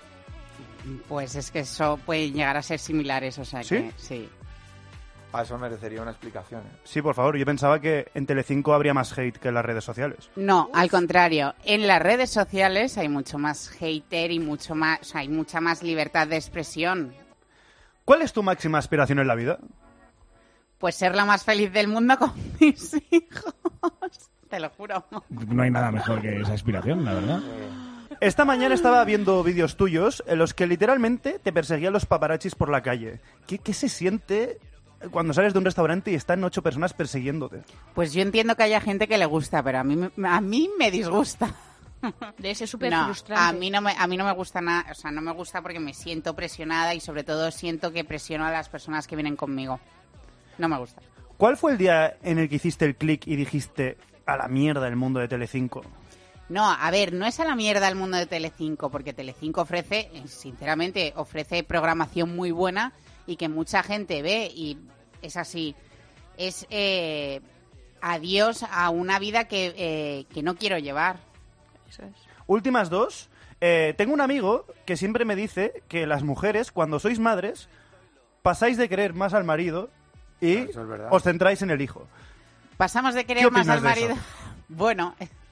Pues es que eso puede llegar a ser similares, o sea
¿Sí?
que sí.
A eso merecería una explicación.
Sí, por favor, yo pensaba que en Telecinco habría más hate que en las redes sociales.
No, al contrario. En las redes sociales hay mucho más hater y mucho más, o sea, hay mucha más libertad de expresión.
¿Cuál es tu máxima aspiración en la vida?
Pues ser la más feliz del mundo con mis hijos. Te lo juro.
No hay nada mejor que esa aspiración, la verdad.
Esta mañana estaba viendo vídeos tuyos en los que literalmente te perseguían los paparazzis por la calle. ¿Qué se siente cuando sales de un restaurante y están 8 personas persiguiéndote?
Pues yo entiendo que haya gente que le gusta, pero a mí me disgusta.
Debe ser súper
No,
frustrante.
a mí no me gusta nada, o sea, no me gusta porque me siento presionada y sobre todo siento que presiono a las personas que vienen conmigo. No me gusta.
¿Cuál fue el día en el que hiciste el clic y dijiste a la mierda el mundo de Telecinco?
No, a ver, no es a la mierda el mundo de Telecinco, porque Telecinco ofrece, sinceramente, ofrece programación muy buena y que mucha gente ve y es así. Es adiós a una vida que no quiero llevar.
Eso es.
Últimas dos. Tengo un amigo que siempre me dice que las mujeres, cuando sois madres, pasáis de querer más al marido y
Eso es verdad.
os centráis en el hijo.
Pasamos de
¿Qué
querer más
opinas
al
de
marido.
eso?
Bueno,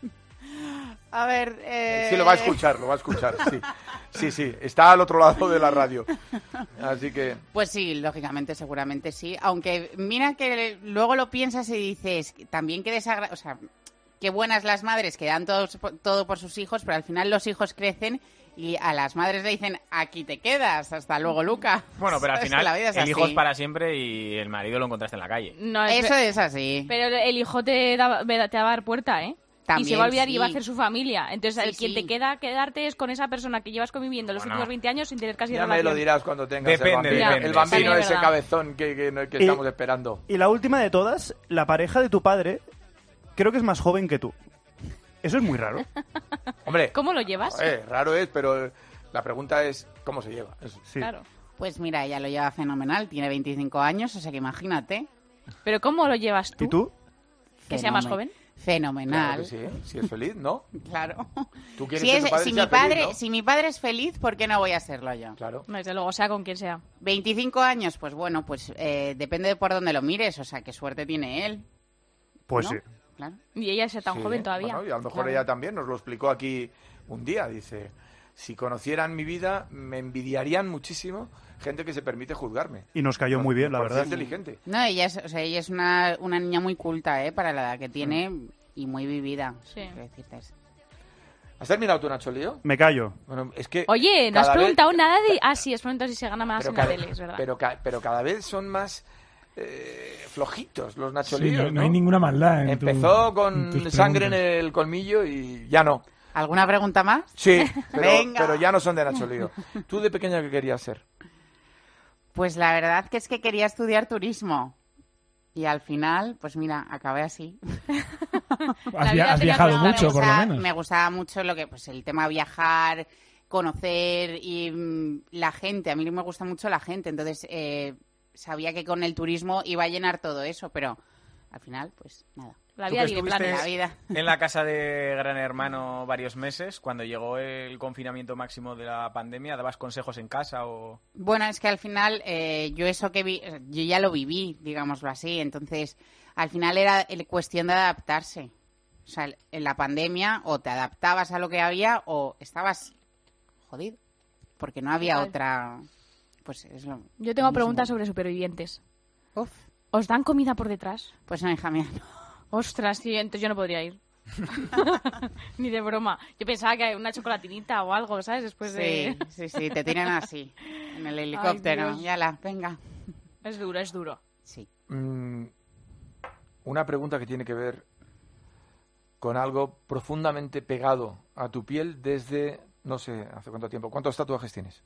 a ver.
Sí, lo va a escuchar, sí. Sí, está al otro lado de la radio. Así que...
Pues sí, lógicamente, seguramente sí. Aunque mira que luego lo piensas y dices, también que o sea, qué buenas las madres que dan todo por sus hijos, pero al final los hijos crecen y a las madres le dicen, aquí te quedas, hasta luego, Luca.
Bueno, pero al
¿Sabes?
final
La vida es
el
así.
hijo es para siempre y el marido lo encontraste en la calle.
No,
Eso es así.
Pero el hijo te va a dar puerta, ¿eh?
También,
y se va a olvidar y
sí.
va a hacer su familia. Entonces,
Sí,
el quien
sí.
te quedarte es con esa persona que llevas conviviendo los
Bueno.
últimos 20 años sin tener casi
Ya
relación.
me lo dirás cuando tengas
Depende,
el bambino,
depende.
el bambino
También es
ese
verdad.
cabezón que estamos esperando.
Y la última de todas, la pareja de tu padre, creo que es más joven que tú. Eso es muy raro.
Hombre,
¿Cómo lo llevas?
raro es, pero la pregunta es ¿cómo se lleva? Eso.
Sí.
Claro.
Pues mira, ella lo lleva fenomenal, tiene 25 años, o sea que imagínate.
Pero ¿cómo lo llevas tú?
¿Y tú?
¿Que sea más joven?
Claro
Fenomenal.
que sí, si es feliz, ¿no?
Claro.
Tú quieres que tu padre sea feliz, ¿no?
Si mi padre es feliz, ¿por qué no voy a serlo yo?
Claro.
No, desde luego, sea con quien sea.
25 años, pues bueno, pues depende de por dónde lo mires, o sea, qué suerte tiene él.
Pues
¿no?
sí.
Claro.
Y ella es tan
Sí,
joven todavía.
bueno, y a lo mejor
Claro.
ella también nos lo explicó aquí un día. Dice, si conocieran mi vida, me envidiarían muchísimo gente que se permite juzgarme.
Y nos cayó muy bien, la
Porque
verdad.
es inteligente.
No, ella es una niña muy culta, para la edad que tiene y muy vivida.
Sí.
quiero decirte eso.
¿Has terminado tú, Nacho Lío?
Me callo.
Bueno, es que...
Oye, no has
cada vez-
preguntado nada de... Ah, sí, has preguntado si se gana más
pero
en la
cada-
tele, es verdad.
pero cada vez son más flojitos los Nacho
Sí,
Líos,
no hay ninguna maldad en
Empezó
en
con
tus
sangre en
preguntas.
el colmillo y ya no.
¿Alguna pregunta más?
Sí,
Venga.
pero ya no son de Nacho Lío. ¿Tú de pequeña qué querías ser?
Pues la verdad que es que quería estudiar turismo. Y al final, pues mira, acabé así.
La vida
Has
tenía
viajado
planes.
mucho, por lo menos.
Me gustaba mucho pues el tema de viajar, conocer y la gente. A mí me gusta mucho la gente, entonces sabía que con el turismo iba a llenar todo eso, pero al final, pues nada.
La
¿Tú
vida
que
tiene
estuviste
planes.
La vida.
en la casa de Gran Hermano varios meses, cuando llegó el confinamiento máximo de la pandemia, dabas consejos en casa o...?
Bueno, es que al final yo eso que vi, yo ya lo viví, digámoslo así, entonces al final era cuestión de adaptarse. O sea, en la pandemia o te adaptabas a lo que había o estabas jodido, porque no había
Total.
otra... Pues es lo
Yo tengo
mismo.
preguntas sobre supervivientes.
Uf,
¿Os dan comida por detrás?
pues no, hija mía.
Ostras, sí, entonces yo no podría ir. Ni de broma. Yo pensaba que una chocolatinita o algo, ¿sabes? Después de...
Sí, te tiran así, en el helicóptero.
Dios.
Yala, venga.
Es duro, es duro.
Sí.
una pregunta que tiene que ver con algo profundamente pegado a tu piel desde, no sé, hace cuánto tiempo. ¿Cuántos tatuajes tienes?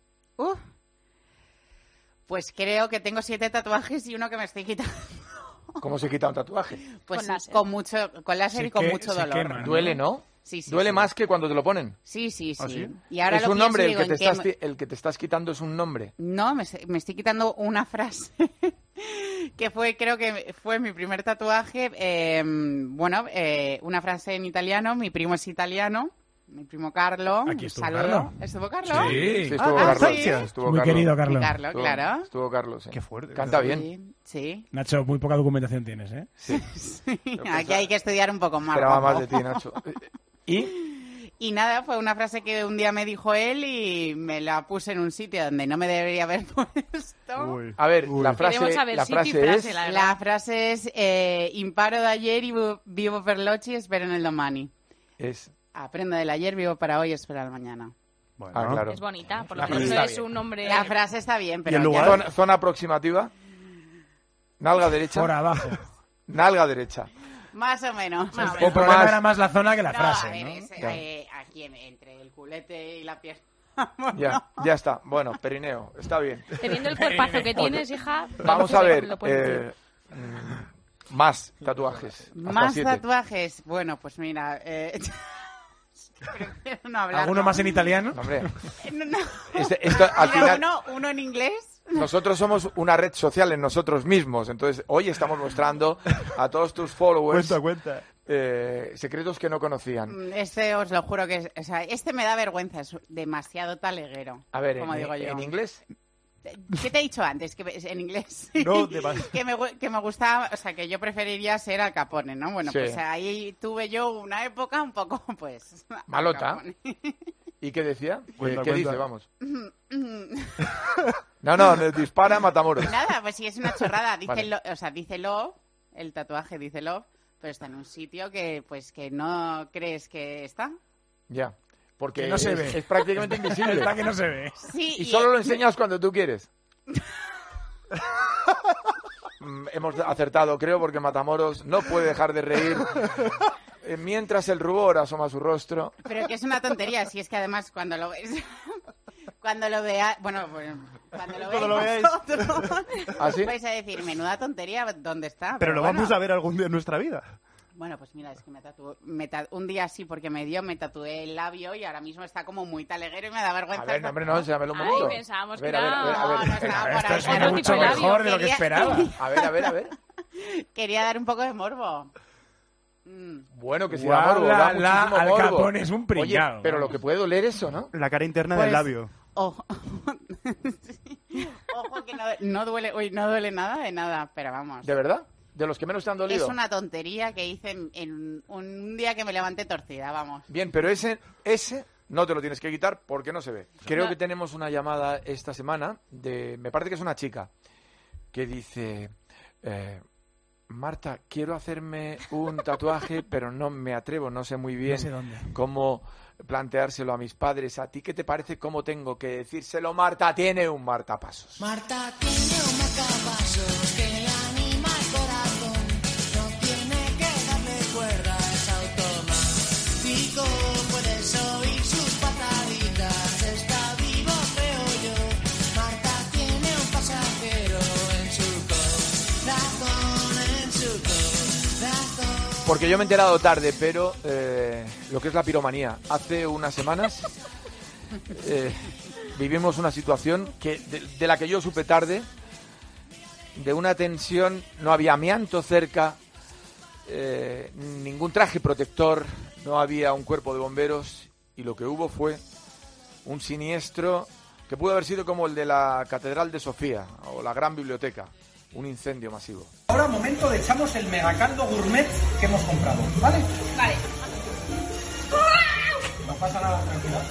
Pues creo que tengo 7 tatuajes y uno que me estoy quitando.
¿Cómo se quita un tatuaje?
Pues con láser y con mucho dolor.
Quema, ¿no? Duele, ¿no?
Sí, sí.
¿Duele
sí.
más que cuando te lo ponen?
Sí, sí, sí.
¿Ah, sí?
Y ahora
¿Es
lo
un nombre
pienso y digo,
el que te estás quitando es un nombre?
No, me estoy quitando una frase que creo que fue mi primer tatuaje. Una frase en italiano. Mi primo es italiano. Mi primo Carlo.
Aquí estuvo
saludo.
Carlo.
¿Estuvo Carlo?
Sí, estuvo Carlo.
¿sí?
Estuvo
Muy
Carlo.
querido Carlo.
Carlo, claro.
Estuvo Carlos.
Qué fuerte.
Canta bien.
Sí.
Nacho, muy poca documentación tienes, ¿eh?
Sí.
Aquí hay que estudiar un poco más.
Esperaba
guapo.
más de ti, Nacho.
Y nada, fue una frase que un día me dijo él y me la puse en un sitio donde no me debería haber puesto.
A ver, la frase es...
La frase es imparo de ayer y vivo per l'oggi, espero en el domani.
Es...
Aprendo del ayer, vivo para hoy, espero al mañana.
Bueno,
claro.
Es bonita, por lo
La
menos
frase
no
está
es
bien.
un nombre...
La frase está bien,
¿Y
pero
el
ya-
lugar?
Zona aproximativa. Nalga derecha.
Por abajo.
Nalga derecha.
Más o menos.
Un
El
poco
problema
más.
era más la zona que la
No,
frase,
a ver,
¿no?
es,
Claro.
aquí entre el culete y la pierna.
Ya está. Bueno, perineo, está bien.
Teniendo el cuerpazo que tienes, hija...
Vamos a ver.
lo puedes decir.
Más tatuajes. Hasta
Más
7.
tatuajes. Bueno, pues mira... prefiero no hablar.
¿Alguno más en italiano?
Hombre,
No.
esto al
Mira,
final...
uno en inglés.
Nosotros somos una red social en nosotros mismos, entonces hoy estamos mostrando a todos tus followers
Cuenta.
secretos que no conocían.
Este os lo juro que o sea, este me da vergüenza, es demasiado taleguero.
A ver,
como digo yo.
¿en inglés?
¿Qué te he dicho antes? Que en inglés.
No,
que me gustaba, o sea, que yo preferiría ser Al Capone, ¿no? Bueno,
Sí.
pues ahí tuve yo una época un poco, pues... Al
Malota.
Capone.
¿Y qué decía?
Cuenta,
¿Qué
cuenta.
dice? Vamos. No, dispara Matamoros.
Nada, pues sí, es una chorrada. Dice,
Vale.
dice love, el tatuaje dice love, pero está en un sitio que, pues, que no crees que está.
Ya, porque
Que no se ve.
es prácticamente invisible.
Está que no se ve.
Sí,
Y solo lo enseñas cuando tú quieres. Hemos acertado, creo, porque Matamoros no puede dejar de reír mientras el rubor asoma su rostro.
Pero que es una tontería, si es que además cuando lo ves... Cuando lo veas... Bueno, cuando lo veáis vosotros,
¿Ah, sí?
vais a decir, menuda tontería, ¿dónde está?
Pero lo
bueno.
vamos a ver algún día en nuestra vida.
Bueno, pues mira, es que un día sí, porque me tatué el labio y ahora mismo está como muy taleguero y me da vergüenza.
A ver, no, hombre, no, enséñamelo un
Ay,
momento.
pensábamos
A ver,
que
a ver,
era...
a ver,
No, no estaba por
Esto
ahí.
suena
Era
mucho
tipo labio.
mejor de lo que
Quería-
esperaba.
A ver.
Quería dar un poco de morbo.
Bueno, que si
Guau,
da morbo, da
la
muchísimo
Al
morbo.
Capone es un
Oye,
pringao.
pero lo que puede doler eso, ¿no?
La cara interna
Pues-
del labio.
Ojo, Ojo que no duele, no duele nada de nada, pero vamos.
¿De verdad? ¿De los que menos te han dolido?
Es una tontería que hice en un día que me levanté torcida, vamos.
Bien, pero ese no te lo tienes que quitar porque no se ve. Creo que tenemos una llamada esta semana me parece que es una chica, que dice... Marta, quiero hacerme un tatuaje, pero no me atrevo, no sé muy bien
No sé dónde.
cómo planteárselo a mis padres. ¿A ti qué te parece? ¿Cómo tengo que decírselo? Marta tiene un martapasos.
Marta tiene un marcapasos que le anima el corazón. No tiene que darle cuerda, es automático. Puedes oír sus pataditas, está vivo, creo yo. Marta tiene un pasajero en su corazón, en su corazón.
Porque yo me he enterado tarde, pero lo que es la piromanía. Hace unas semanas vivimos una situación que de la que yo supe tarde, de una tensión, no había amianto cerca, ningún traje protector, no había un cuerpo de bomberos y lo que hubo fue un siniestro que pudo haber sido como el de la Catedral de Sofía o la Gran Biblioteca, un incendio masivo.
Ahora momento de echamos el megacaldo gourmet que hemos comprado, ¿vale?
Vale.
No pasa nada, tranquila.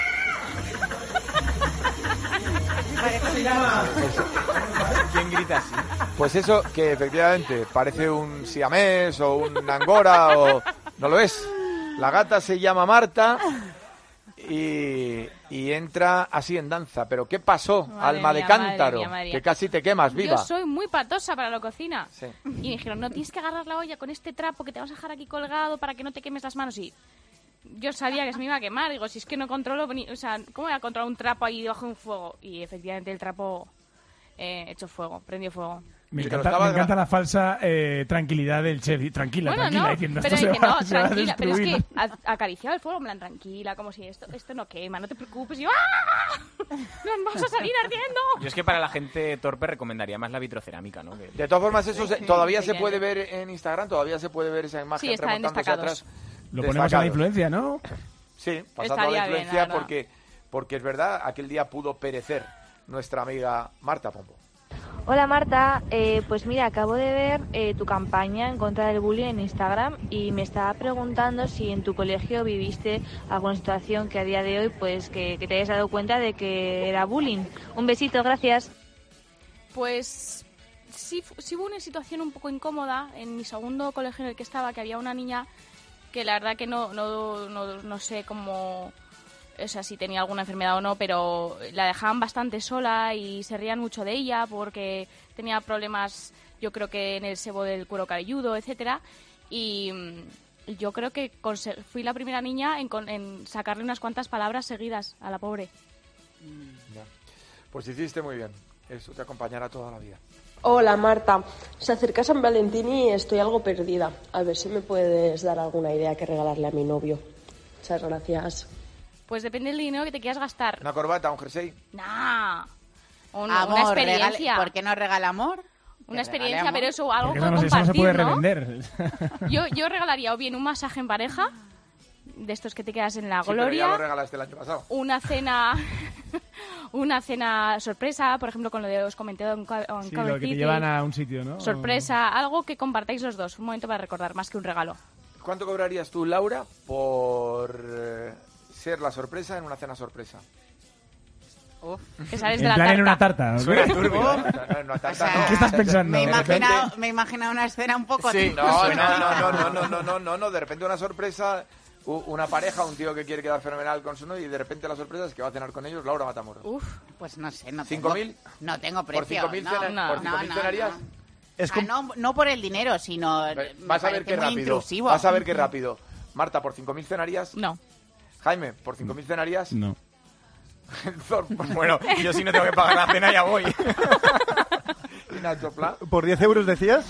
¿Quién grita así?
Pues eso, que efectivamente parece un siamés o un angora o... No lo es. La gata se llama Marta y entra así en danza. ¿Pero qué pasó,
Madre
alma
mía,
de cántaro?
madre mía.
Que casi te quemas, viva.
Yo soy muy patosa para la cocina.
Sí.
Y me dijeron, no, tienes que agarrar la olla con este trapo que te vas a dejar aquí colgado para que no te quemes las manos. Y yo sabía que se me iba a quemar. Digo, si es que no controlo... O sea, ¿cómo voy a controlar un trapo ahí debajo de un fuego? Y efectivamente el trapo echó fuego, prendió fuego.
Me encanta la falsa tranquilidad del chef. Tranquila,
Bueno,
tranquila,
no,
diciendo
pero
esto
dije,
se va,
no,
se va a
tranquila, pero es
destruir,
que acariciaba el fuego, en plan, tranquila, como si esto no quema, no te preocupes. Y yo, ¡ah! ¡Nos vamos a salir ardiendo!
Yo es que para la gente torpe recomendaría más la vitrocerámica, ¿no? Que...
De todas formas, eso
Sí,
todavía se
genial.
puede ver en Instagram, todavía se puede ver esa imagen
Sí, está en
remontándose
destacados.
atrás.
Lo ponemos a la
Destacados.
influencia, ¿no?
Sí, pasando a la
Estaría bien,
influencia
la verdad.
porque es verdad, aquel día pudo perecer nuestra amiga Marta Pombo.
Hola Marta, pues mira, acabo de ver tu campaña en contra del bullying en Instagram y me estaba preguntando si en tu colegio viviste alguna situación que a día de hoy pues que te hayas dado cuenta de que era bullying. Un besito, gracias.
Pues sí hubo una situación un poco incómoda en mi segundo colegio en el que estaba, que había una niña que la verdad que no sé cómo... O sea, si tenía alguna enfermedad o no, pero la dejaban bastante sola y se rían mucho de ella porque tenía problemas, yo creo que en el sebo del cuero cabelludo, etcétera. Y yo creo que fui la primera niña en sacarle unas cuantas palabras seguidas a la pobre.
Ya. Pues hiciste muy bien, eso te acompañará toda la vida.
Hola Marta, se acerca San Valentín y estoy algo perdida. A ver si me puedes dar alguna idea que regalarle a mi novio. Muchas gracias.
Pues depende del dinero que te quieras gastar.
¿Una corbata, un jersey?
Nah.
Amor,
Una experiencia.
¿por qué no regala amor?
Una
Que regale
experiencia,
amor.
pero eso algo
Porque
con
eso no
compartir,
se puede
¿no?
revender.
Yo regalaría o bien un masaje en pareja, de estos que te quedas en la
Sí, pero ya
gloria,
lo regalaste el año pasado.
una cena sorpresa, por ejemplo, con lo de os comenté en
Sí,
Cover
lo que te
City.
llevan a un sitio, ¿no?
Sorpresa, algo que compartáis los dos, un momento para recordar, más que un regalo.
¿Cuánto cobrarías tú, Laura, por ser la sorpresa en una cena sorpresa?
Que sales
En
de la
plan
tarta.
en una tarta. ¿no?
Suena turbio, ¿eh? No, en una tarta
O sea,
no.
¿Qué estás pensando?
Me he
De repente-
imaginado una escena un poco...
Sí, no, de repente una sorpresa, una pareja, un tío que quiere quedar fenomenal con su novio y de repente la sorpresa es que va a cenar con ellos Laura Matamoros.
Pues no sé, no tengo...
5.000.
No tengo
¿Por
precio.
5.000
no,
por 5.000 cenarías?
Es
no por el dinero, sino...
Vas a ver qué rápido.
Intrusivo.
Vas a ver qué rápido. Marta, ¿por 5.000 cenarías?
No.
Jaime, ¿por 5.000 cenarías?
No.
Thor, pues
Bueno, yo si no tengo que pagar la cena ya voy.
¿Y Nacho Pla?
¿Por 10 euros decías?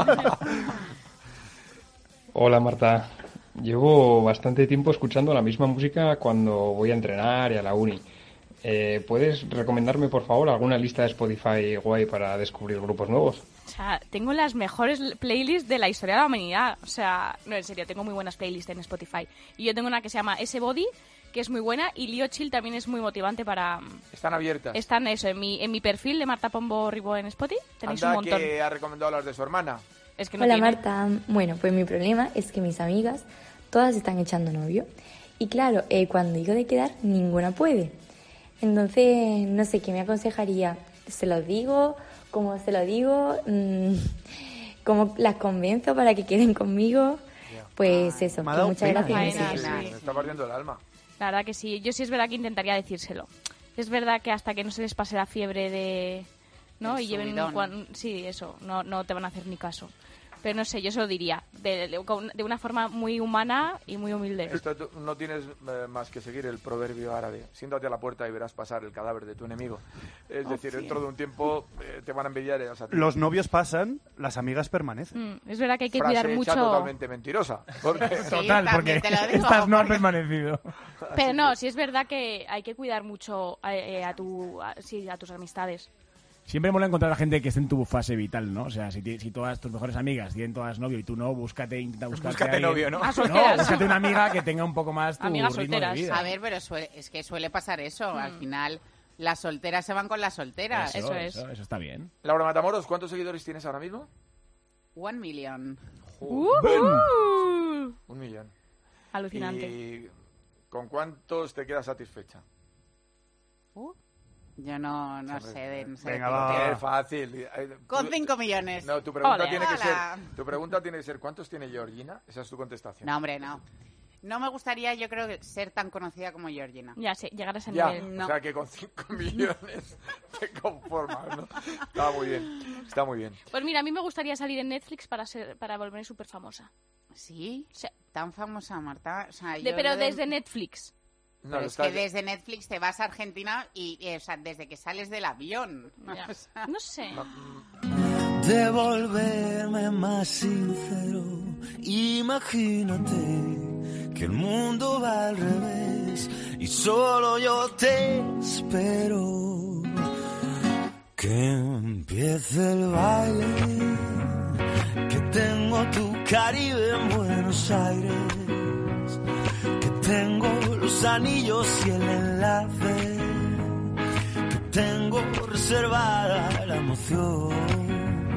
Hola Marta, llevo bastante tiempo escuchando la misma música cuando voy a entrenar y a la uni. ¿Puedes recomendarme por favor alguna lista de Spotify guay para descubrir grupos nuevos?
O sea, tengo las mejores playlists de la historia de la humanidad. O sea, no, en serio, tengo muy buenas playlists en Spotify. Y yo tengo una que se llama S-Body, que es muy buena, y Leo Chill también es muy motivante para...
Están abiertas.
Están eso, en mi perfil de Marta Pombo Ribó en Spotify, tenéis
Anda
un montón.
que ha recomendado las de su hermana.
Es que no
Hola
tiene.
Marta, bueno, pues mi problema es que mis amigas todas están echando novio y claro, cuando digo de quedar, ninguna puede. Entonces, no sé, ¿qué me aconsejaría? ¿Se los digo? ¿Cómo se lo digo? ¿Cómo las convenzo para que queden conmigo? Pues eso,
me ha
que
dado
muchas
pena,
gracias.
Me está partiendo el alma.
La verdad que sí, yo sí es verdad que intentaría decírselo. Es verdad que hasta que no se les pase la fiebre de... ¿no?
El
Y lleven
subidón.
sí, eso, no te van a hacer ni caso. Pero no sé, yo se lo diría, de una forma muy humana y muy humilde.
Esto no tienes más que seguir el proverbio árabe. Siéntate a la puerta y verás pasar el cadáver de tu enemigo. Es decir, dentro de un tiempo te van a envidiar. O sea,
Los novios pasan, las amigas permanecen.
Es verdad que hay que
frase
cuidar
hecha
mucho...
totalmente mentirosa. Porque...
Total, porque
te lo digo,
estas no han
porque-
permanecido.
Pero no, sí es verdad que hay que cuidar mucho a tus amistades.
Siempre mola encontrar a gente que esté en tu fase vital, ¿no? O sea, si todas tus mejores amigas tienen todas novio y tú no, intenta buscarte
Búscate novio, ¿no?
Ah, solteras.
búscate una amiga que tenga un poco más tu
Amigas
ritmo
solteras.
de vida.
A ver, pero es que suele pasar eso. Al final, las solteras se van con las solteras.
Eso es.
Eso está bien.
Laura Matamoros, ¿cuántos seguidores tienes ahora mismo?
1 million.
¡Uh!
1 millón.
Alucinante.
¿Y con cuántos te quedas satisfecha?
Yo no sé. No sé
Venga,
de
va.
qué-
Es fácil.
Con 5 millones.
No, tu pregunta
Ole.
tiene que ser.
Hola.
Tu pregunta tiene que ser ¿cuántos tiene Georgina? Esa es tu contestación.
No, hombre, no. No me gustaría, yo creo, ser tan conocida como Georgina.
Ya sé, llegar a ese
Ya,
nivel.
No.
o sea que con 5 millones te conformas, ¿no? Está muy bien, está muy bien.
Pues mira, a mí me gustaría salir en Netflix para volverme súper famosa.
¿Sí?
Sí.
Tan famosa, Marta. O sea,
Pero desde Netflix.
No,
Pero
lo
es
está-
que desde Netflix te vas a Argentina y o sea, desde que sales del avión.
Ya.
O sea,
No sé.
De volverme más sincero, imagínate que el mundo va al revés y solo yo te espero. Que empiece el baile, que tengo tu Caribe en Buenos Aires, que tengo los anillos y el enlace, que tengo reservada la emoción.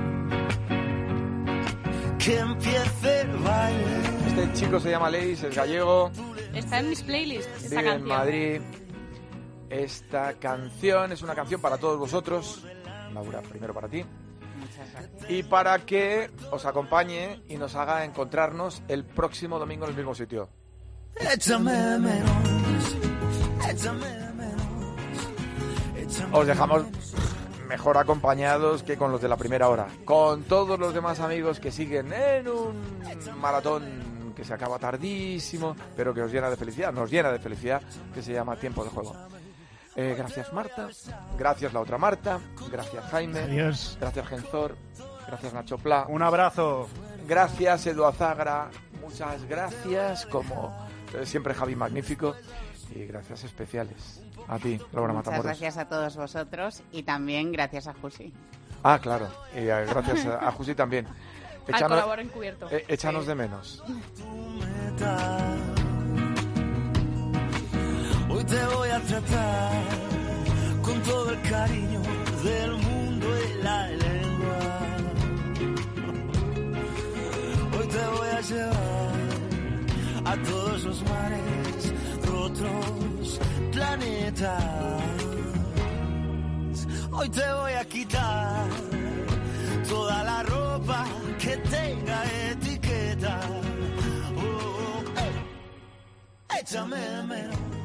Que empiece el baile.
Este chico se llama Leis, es gallego,
Está en mis playlists esta
vive en
canción.
Madrid. Esta canción es una canción para todos vosotros. Laura, primero para ti.
Muchas gracias.
Y para que os acompañe y nos haga encontrarnos el próximo domingo en el mismo sitio.
Échame menos, échame menos, échame
Os dejamos mejor acompañados que con los de la primera hora. Con todos los demás amigos que siguen en un maratón que se acaba tardísimo, pero que os llena de felicidad, nos llena de felicidad, que se llama Tiempo de Juego. Gracias Marta, gracias la otra Marta, gracias Jaime,
Adiós.
gracias Genzor, gracias Nacho Pla,
Un abrazo.
gracias Edu Azagra, muchas gracias, como siempre Javi Magnífico, y gracias especiales a ti, Laura
Muchas
Matamoros.
gracias a todos vosotros y también gracias a Jusi.
Ah, claro, y gracias a Jusi también.
Al colabor encubierto.
Échanos de menos.
Hoy te voy a tratar con todo el cariño del mundo y la lengua. Hoy te voy a llevar a todos los mares de otros planetas. Hoy te voy a quitar toda la ropa que tenga etiqueta. Échame de menos.